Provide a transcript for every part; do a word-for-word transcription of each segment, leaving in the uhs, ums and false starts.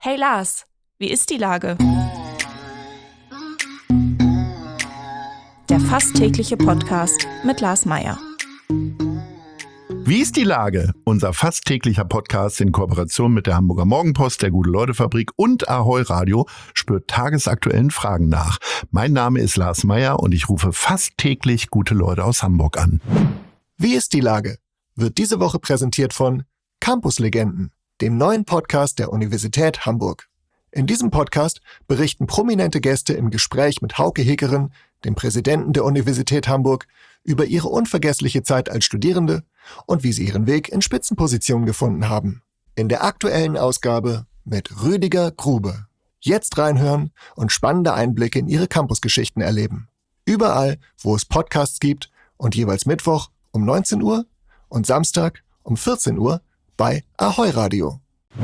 Hey Lars, wie ist die Lage? Der fast tägliche Podcast mit Lars Meyer. Wie ist die Lage? Unser fast täglicher Podcast in Kooperation mit der Hamburger Morgenpost, der Gute-Leute-Fabrik und Ahoi Radio spürt tagesaktuellen Fragen nach. Mein Name ist Lars Meyer und ich rufe fast täglich gute Leute aus Hamburg an. Wie ist die Lage? Wird diese Woche präsentiert von Campus-Legenden, dem neuen Podcast der Universität Hamburg. In diesem Podcast berichten prominente Gäste im Gespräch mit Hauke Heckeren, dem Präsidenten der Universität Hamburg, über ihre unvergessliche Zeit als Studierende und wie sie ihren Weg in Spitzenpositionen gefunden haben. In der aktuellen Ausgabe mit Rüdiger Grube. Jetzt reinhören und spannende Einblicke in ihre Campusgeschichten erleben. Überall, wo es Podcasts gibt und jeweils Mittwoch um neunzehn Uhr und Samstag um vierzehn Uhr bei Ahoi Radio.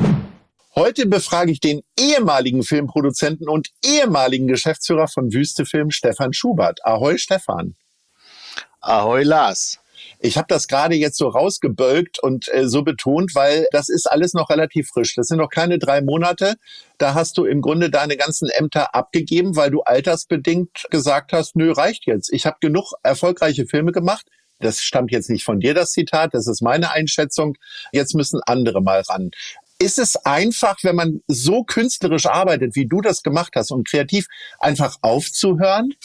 Heute befrage ich den ehemaligen Filmproduzenten und ehemaligen Geschäftsführer von Wüste Film, Stefan Schubert. Ahoi, Stefan. Ahoi, Lars. Ich habe das gerade jetzt so rausgebölkt und äh, so betont, weil das ist alles noch relativ frisch. Das sind noch keine drei Monate. Da hast du im Grunde deine ganzen Ämter abgegeben, weil du altersbedingt gesagt hast, nö, reicht jetzt. Ich habe genug erfolgreiche Filme gemacht. Das stammt jetzt nicht von dir, das Zitat, das ist meine Einschätzung. Jetzt müssen andere mal ran. Ist es einfach, wenn man so künstlerisch arbeitet, wie du das gemacht hast und kreativ, einfach aufzuhören?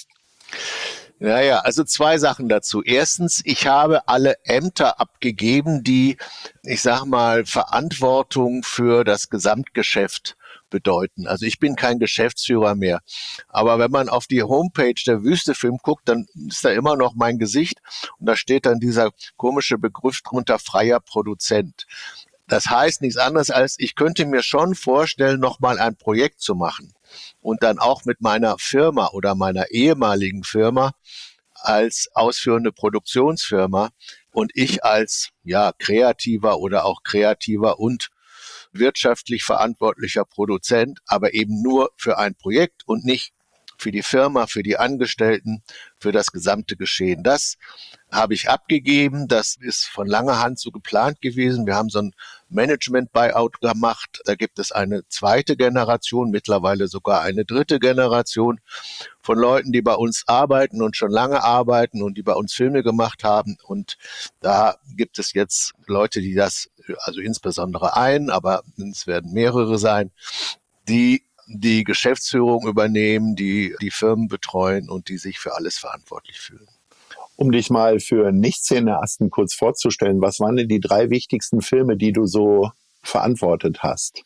Naja, also zwei Sachen dazu. Erstens, ich habe alle Ämter abgegeben, die, ich sag mal, Verantwortung für das Gesamtgeschäft bedeuten. Also ich bin kein Geschäftsführer mehr. Aber wenn man auf die Homepage der Wüste Film guckt, dann ist da immer noch mein Gesicht und da steht dann dieser komische Begriff drunter, freier Produzent. Das heißt nichts anderes als, ich könnte mir schon vorstellen, nochmal ein Projekt zu machen und dann auch mit meiner Firma oder meiner ehemaligen Firma als ausführende Produktionsfirma und ich als ja kreativer oder auch kreativer und wirtschaftlich verantwortlicher Produzent, aber eben nur für ein Projekt und nicht für die Firma, für die Angestellten, für das gesamte Geschehen. Das habe ich abgegeben. Das ist von langer Hand so geplant gewesen. Wir haben so ein Management-Buyout gemacht. Da gibt es eine zweite Generation, mittlerweile sogar eine dritte Generation von Leuten, die bei uns arbeiten und schon lange arbeiten und die bei uns Filme gemacht haben. Und da gibt es jetzt Leute, die das, also insbesondere ein, aber es werden mehrere sein, die die Geschäftsführung übernehmen, die die Firmen betreuen und die sich für alles verantwortlich fühlen. Um dich mal für Nichtcineasten kurz vorzustellen, was waren denn die drei wichtigsten Filme, die du so verantwortet hast?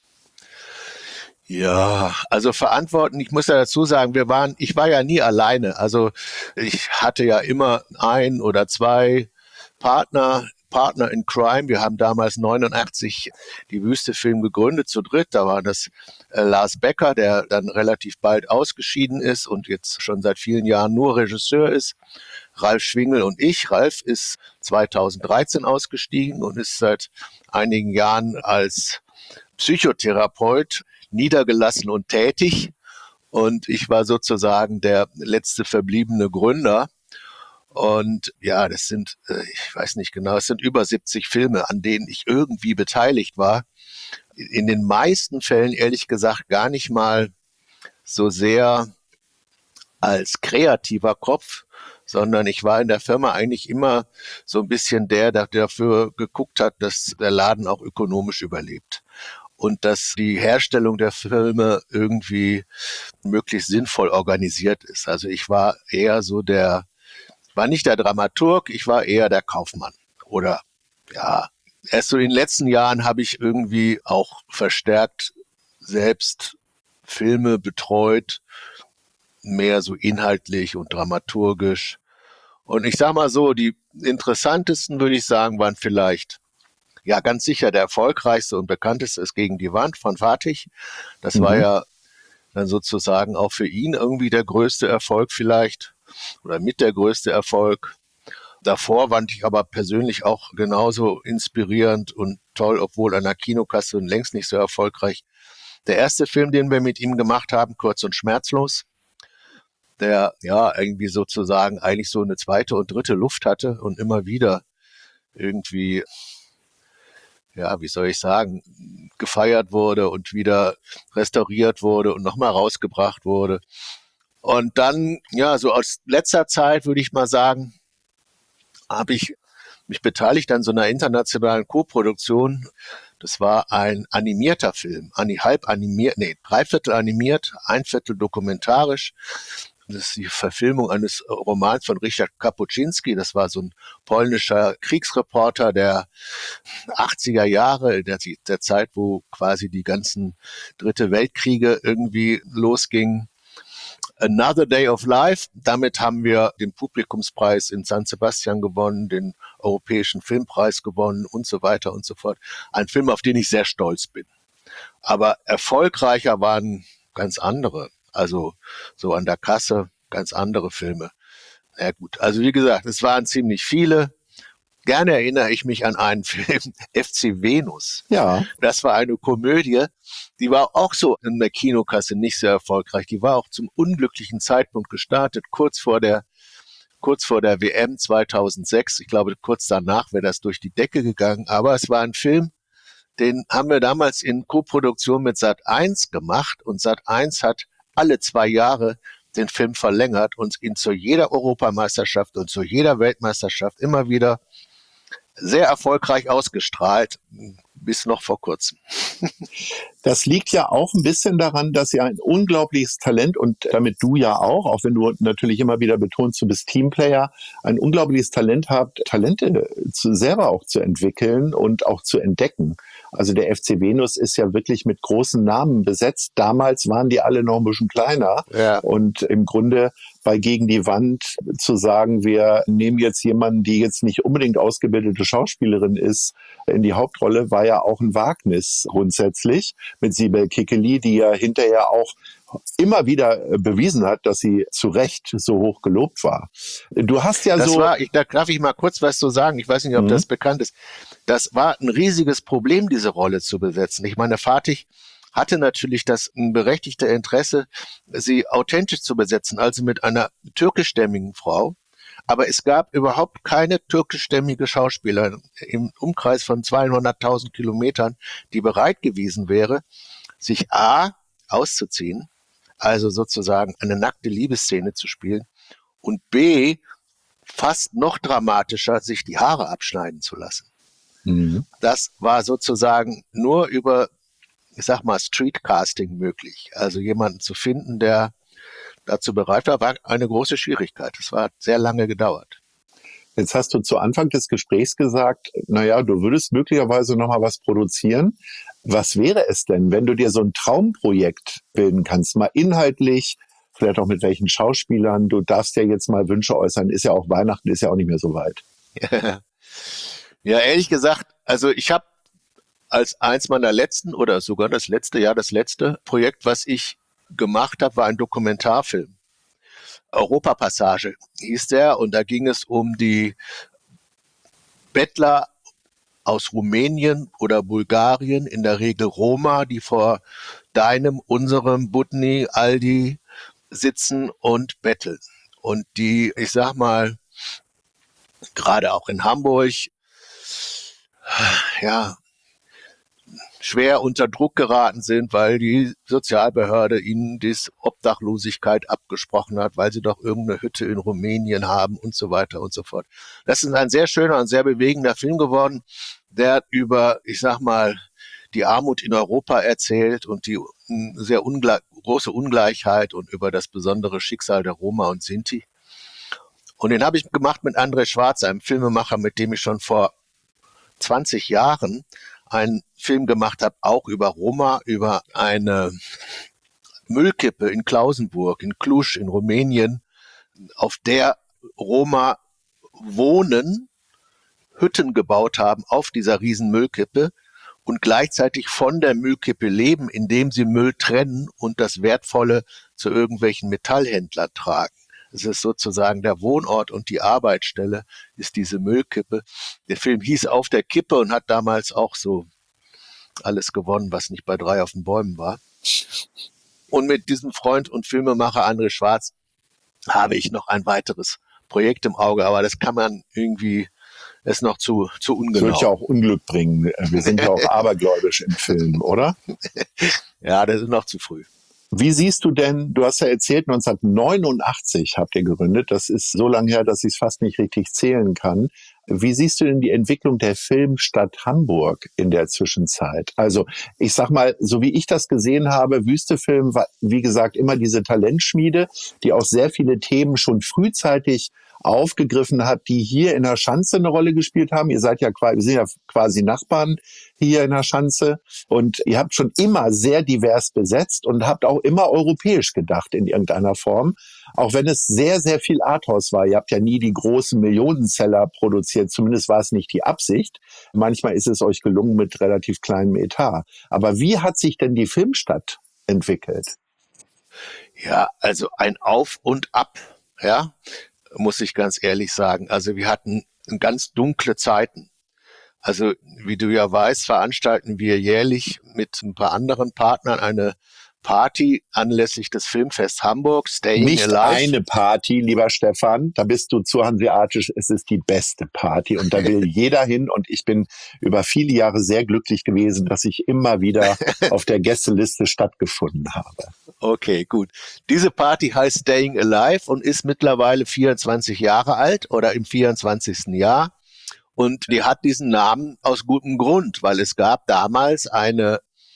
Ja, also verantworten, ich muss ja dazu sagen, wir waren, ich war ja nie alleine. Also ich hatte ja immer ein oder zwei Partner, Partner in Crime. Wir haben damals neunundachtzig die Wüste Film gegründet, zu dritt. Da war das äh, Lars Becker, der dann relativ bald ausgeschieden ist und jetzt schon seit vielen Jahren nur Regisseur ist. Ralf Schwingel und ich. Ralf ist zweitausenddreizehn ausgestiegen und ist seit einigen Jahren als Psychotherapeut niedergelassen und tätig. Und ich war sozusagen der letzte verbliebene Gründer. Und ja, das sind, ich weiß nicht genau, es sind über siebzig Filme, an denen ich irgendwie beteiligt war. In den meisten Fällen, ehrlich gesagt, gar nicht mal so sehr als kreativer Kopf, sondern ich war in der Firma eigentlich immer so ein bisschen der, der dafür geguckt hat, dass der Laden auch ökonomisch überlebt und dass die Herstellung der Filme irgendwie möglichst sinnvoll organisiert ist. Also ich war eher so der, war nicht der Dramaturg, ich war eher der Kaufmann. Oder ja, erst so in den letzten Jahren habe ich irgendwie auch verstärkt selbst Filme betreut, mehr so inhaltlich und dramaturgisch. Und ich sag mal so, die interessantesten, würde ich sagen, waren vielleicht, ja ganz sicher der erfolgreichste und bekannteste ist Gegen die Wand von Fatih. Das mhm. war ja dann sozusagen auch für ihn irgendwie der größte Erfolg vielleicht oder mit der größte Erfolg. Davor fand ich aber persönlich auch genauso inspirierend und toll, obwohl an der Kinokasse und längst nicht so erfolgreich. Der erste Film, den wir mit ihm gemacht haben, Kurz und schmerzlos, der ja irgendwie sozusagen eigentlich so eine zweite und dritte Luft hatte und immer wieder irgendwie ja, wie soll ich sagen, gefeiert wurde und wieder restauriert wurde und nochmal rausgebracht wurde. Und dann, ja, so aus letzter Zeit würde ich mal sagen, habe ich mich beteiligt an so einer internationalen Co-Produktion. Das war ein animierter Film, halb animiert, nee, dreiviertel animiert, ein Viertel dokumentarisch. Das ist die Verfilmung eines Romans von Richard Kapuscinski. Das war so ein polnischer Kriegsreporter der achtziger Jahre, der, der Zeit, wo quasi die ganzen Dritte Weltkriege irgendwie losgingen. Another Day of Life, damit haben wir den Publikumspreis in San Sebastian gewonnen, den Europäischen Filmpreis gewonnen und so weiter und so fort. Ein Film, auf den ich sehr stolz bin. Aber erfolgreicher waren ganz andere, also so an der Kasse ganz andere Filme. Ja gut, also wie gesagt, es waren ziemlich viele. Gerne erinnere ich mich an einen Film, F C Venus. Ja. Das war eine Komödie, die war auch so in der Kinokasse nicht sehr erfolgreich. Die war auch zum unglücklichen Zeitpunkt gestartet, kurz vor der, kurz vor der W M zweitausendsechs. Ich glaube, kurz danach wäre das durch die Decke gegangen. Aber es war ein Film, den haben wir damals in Koproduktion mit Sat eins gemacht. Und Sat eins hat alle zwei Jahre den Film verlängert und ihn zu jeder Europameisterschaft und zu jeder Weltmeisterschaft immer wieder sehr erfolgreich ausgestrahlt, bis noch vor kurzem. Das liegt ja auch ein bisschen daran, dass ihr ein unglaubliches Talent und damit du ja auch, auch wenn du natürlich immer wieder betonst, du bist Teamplayer, ein unglaubliches Talent habt, Talente zu, selber auch zu entwickeln und auch zu entdecken. Also der F C Venus ist ja wirklich mit großen Namen besetzt. Damals waren die alle noch ein bisschen kleiner. Ja. Und im Grunde bei Gegen die Wand zu sagen, wir nehmen jetzt jemanden, die jetzt nicht unbedingt ausgebildete Schauspielerin ist, in die Hauptrolle, war ja auch ein Wagnis grundsätzlich mit Sibel Kekilli, die ja hinterher auch immer wieder bewiesen hat, dass sie zu Recht so hoch gelobt war. Du hast ja das so... War, ich, da darf ich mal kurz was zu sagen. Ich weiß nicht, ob mhm. das bekannt ist. Das war ein riesiges Problem, diese Rolle zu besetzen. Ich meine, Fatih hatte natürlich das ein berechtigte Interesse, sie authentisch zu besetzen, also mit einer türkischstämmigen Frau. Aber es gab überhaupt keine türkischstämmige Schauspielerin im Umkreis von zweihunderttausend Kilometern, die bereit gewesen wäre, sich A, auszuziehen, also sozusagen eine nackte Liebesszene zu spielen, und B, fast noch dramatischer, sich die Haare abschneiden zu lassen. Mhm. Das war sozusagen nur über, ich sag mal, Streetcasting möglich. Also jemanden zu finden, der dazu bereit war, war eine große Schwierigkeit. Es hat sehr lange gedauert. Jetzt hast du zu Anfang des Gesprächs gesagt, naja, du würdest möglicherweise noch mal was produzieren. Was wäre es denn, wenn du dir so ein Traumprojekt bilden kannst, mal inhaltlich, vielleicht auch mit welchen Schauspielern? Du darfst ja jetzt mal Wünsche äußern. Ist ja auch Weihnachten, ist ja auch nicht mehr so weit. Ja, ehrlich gesagt, also ich habe als eins meiner letzten oder sogar das letzte Jahr, das letzte Projekt, was ich gemacht habe, war ein Dokumentarfilm. Europapassage hieß der, und da ging es um die Bettler aus Rumänien oder Bulgarien, in der Regel Roma, die vor deinem, unserem Budni, Aldi sitzen und betteln. Und die, ich sag mal, gerade auch in Hamburg, ja, schwer unter Druck geraten sind, weil die Sozialbehörde ihnen die Obdachlosigkeit abgesprochen hat, weil sie doch irgendeine Hütte in Rumänien haben und so weiter und so fort. Das ist ein sehr schöner und sehr bewegender Film geworden, der über, ich sag mal, die Armut in Europa erzählt und die sehr ungle- große Ungleichheit und über das besondere Schicksal der Roma und Sinti. Und den habe ich gemacht mit André Schwarz, einem Filmemacher, mit dem ich schon vor zwanzig Jahren einen Film gemacht habe, auch über Roma, über eine Müllkippe in Klausenburg, in Cluj, in Rumänien, auf der Roma wohnen, Hütten gebaut haben auf dieser riesen Müllkippe und gleichzeitig von der Müllkippe leben, indem sie Müll trennen und das Wertvolle zu irgendwelchen Metallhändlern tragen. Es ist sozusagen der Wohnort und die Arbeitsstelle ist diese Müllkippe. Der Film hieß Auf der Kippe und hat damals auch so alles gewonnen, was nicht bei drei auf den Bäumen war. Und mit diesem Freund und Filmemacher André Schwarz habe ich noch ein weiteres Projekt im Auge, aber das kann man irgendwie ist noch zu, zu Das ungenau. wird ja auch Unglück bringen. Wir sind ja auch abergläubisch im Film, oder? Ja, das ist noch zu früh. Wie siehst du denn, du hast ja erzählt, neunzehnhundertneunundachtzig habt ihr gegründet. Das ist so lange her, dass ich es fast nicht richtig zählen kann. Wie siehst du denn die Entwicklung der Filmstadt Hamburg in der Zwischenzeit? Also ich sag mal, so wie ich das gesehen habe, Wüstefilm war, wie gesagt, immer diese Talentschmiede, die auch sehr viele Themen schon frühzeitig aufgegriffen hat, die hier in der Schanze eine Rolle gespielt haben. Ihr seid ja quasi, wir sind ja quasi Nachbarn hier in der Schanze und ihr habt schon immer sehr divers besetzt und habt auch immer europäisch gedacht in irgendeiner Form, auch wenn es sehr, sehr viel Arthouse war. Ihr habt ja nie die großen Millionenseller produziert, zumindest war es nicht die Absicht. Manchmal ist es euch gelungen mit relativ kleinem Etat. Aber wie hat sich denn die Filmstadt entwickelt? Ja, also ein Auf und Ab, ja, muss ich ganz ehrlich sagen. Also wir hatten ganz dunkle Zeiten. Also wie du ja weißt, veranstalten wir jährlich mit ein paar anderen Partnern eine Party anlässlich des Filmfest Hamburg, Staying Nicht Alive. eine Party, lieber Stefan, da bist du zu hanseatisch, es ist die beste Party und da will jeder hin und ich bin über viele Jahre sehr glücklich gewesen, dass ich immer wieder auf der Gästeliste stattgefunden habe. Okay, gut. Diese Party heißt Staying Alive und ist mittlerweile vierundzwanzig Jahre alt oder im vierundzwanzigsten Jahr. Und die hat diesen Namen aus gutem Grund, weil es gab damals eine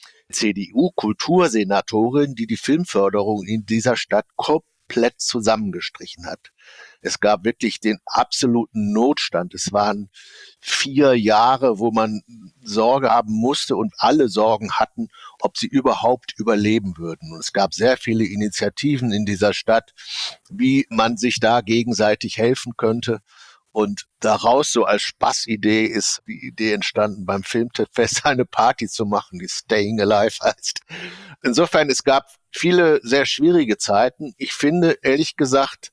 C D U-Kultursenatorin, die die Filmförderung in dieser Stadt komplett zusammengestrichen hat. Es gab wirklich den absoluten Notstand. Es waren vier Jahre, wo man Sorge haben musste und alle Sorgen hatten, ob sie überhaupt überleben würden. Und es gab sehr viele Initiativen in dieser Stadt, wie man sich da gegenseitig helfen könnte. Und daraus so als Spaßidee ist die Idee entstanden, beim Filmfest eine Party zu machen, die Staying Alive heißt. Insofern, es gab viele sehr schwierige Zeiten. Ich finde, ehrlich gesagt,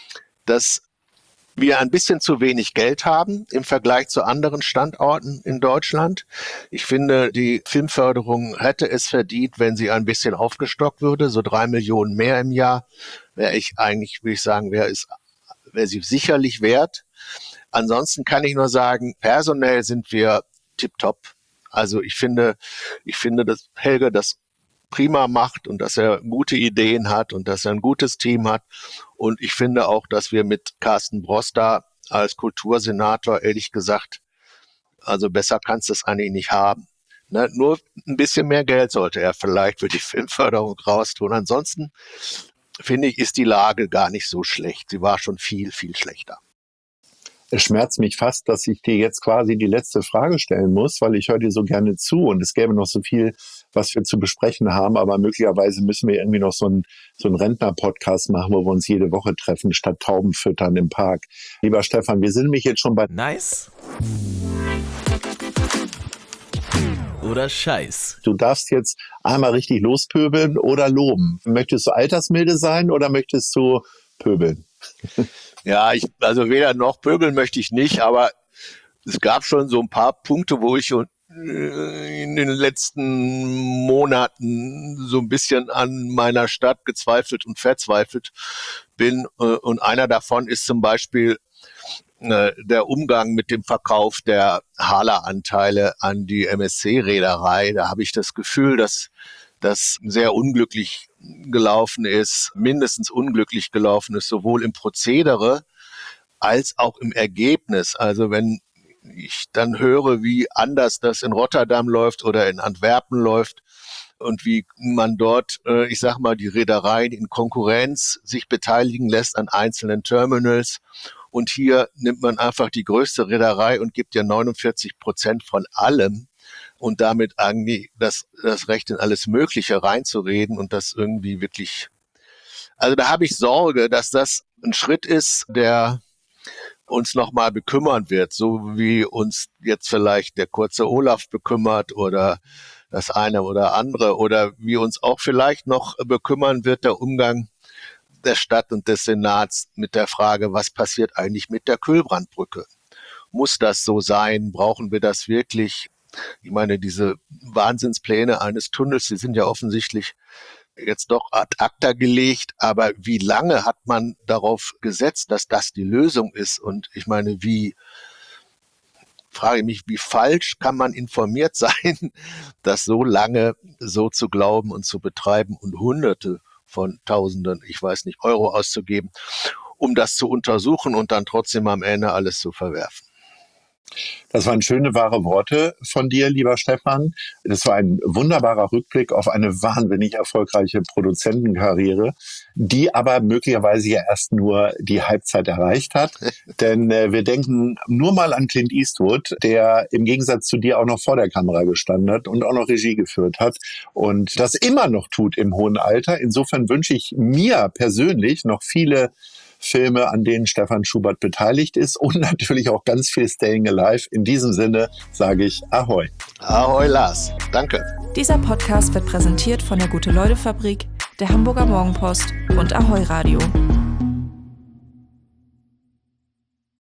dass wir ein bisschen zu wenig Geld haben im Vergleich zu anderen Standorten in Deutschland. Ich finde, die Filmförderung hätte es verdient, wenn sie ein bisschen aufgestockt würde. So drei Millionen mehr im Jahr wäre ich eigentlich, würde ich sagen, wäre es, wäre sie sicherlich wert. Ansonsten kann ich nur sagen, personell sind wir tipptopp. Also ich finde, ich finde, dass Helge das prima macht und dass er gute Ideen hat und dass er ein gutes Team hat. Und ich finde auch, dass wir mit Carsten Broster als Kultursenator, ehrlich gesagt, also besser kannst du es eigentlich nicht haben. Ne? Nur ein bisschen mehr Geld sollte er vielleicht für die Filmförderung raustun. Ansonsten finde ich, ist die Lage gar nicht so schlecht. Sie war schon viel, viel schlechter. Es schmerzt mich fast, dass ich dir jetzt quasi die letzte Frage stellen muss, weil ich höre dir so gerne zu und es gäbe noch so viel, was wir zu besprechen haben, aber möglicherweise müssen wir irgendwie noch so einen, so einen Rentner-Podcast machen, wo wir uns jede Woche treffen, statt Tauben füttern im Park. Lieber Stefan, wir sind nämlich jetzt schon bei... Nice oder Scheiß. Du darfst jetzt einmal richtig lospöbeln oder loben. Möchtest du altersmilde sein oder möchtest du pöbeln? Ja, ich, also weder noch pöbeln möchte ich nicht, aber es gab schon so ein paar Punkte, wo ich in den letzten Monaten so ein bisschen an meiner Stadt gezweifelt und verzweifelt bin. Und einer davon ist zum Beispiel der Umgang mit dem Verkauf der Hala-Anteile an die M S C-Reederei. Da habe ich das Gefühl, dass das sehr unglücklich gelaufen ist, mindestens unglücklich gelaufen ist, sowohl im Prozedere als auch im Ergebnis. Also wenn ich dann höre, wie anders das in Rotterdam läuft oder in Antwerpen läuft und wie man dort, äh, ich sag mal, die Reedereien in Konkurrenz sich beteiligen lässt an einzelnen Terminals. Und hier nimmt man einfach die größte Reederei und gibt ihr neunundvierzig Prozent von allem und damit irgendwie das, das Recht in alles Mögliche reinzureden und das irgendwie wirklich, also da habe ich Sorge, dass das ein Schritt ist, der uns nochmal bekümmern wird, so wie uns jetzt vielleicht der kurze Olaf bekümmert oder das eine oder andere oder wie uns auch vielleicht noch bekümmern wird der Umgang der Stadt und des Senats mit der Frage, was passiert eigentlich mit der Kühlbrandbrücke? Muss das so sein? Brauchen wir das wirklich? Ich meine, diese Wahnsinnspläne eines Tunnels, die sind ja offensichtlich jetzt doch ad acta gelegt, aber wie lange hat man darauf gesetzt, dass das die Lösung ist? Und ich meine, wie, frage ich mich, wie falsch kann man informiert sein, das so lange so zu glauben und zu betreiben und Hunderte von Tausenden, ich weiß nicht, Euro auszugeben, um das zu untersuchen und dann trotzdem am Ende alles zu verwerfen. Das waren schöne, wahre Worte von dir, lieber Stefan. Das war ein wunderbarer Rückblick auf eine wahnsinnig erfolgreiche Produzentenkarriere, die aber möglicherweise ja erst nur die Halbzeit erreicht hat. Denn äh, wir denken nur mal an Clint Eastwood, der im Gegensatz zu dir auch noch vor der Kamera gestanden hat und auch noch Regie geführt hat und das immer noch tut im hohen Alter. Insofern wünsche ich mir persönlich noch viele Filme, an denen Stefan Schubert beteiligt ist und natürlich auch ganz viel Staying Alive. In diesem Sinne sage ich Ahoi. Ahoi Lars, danke. Dieser Podcast wird präsentiert von der Gute-Leute-Fabrik, der Hamburger Morgenpost und Ahoi Radio.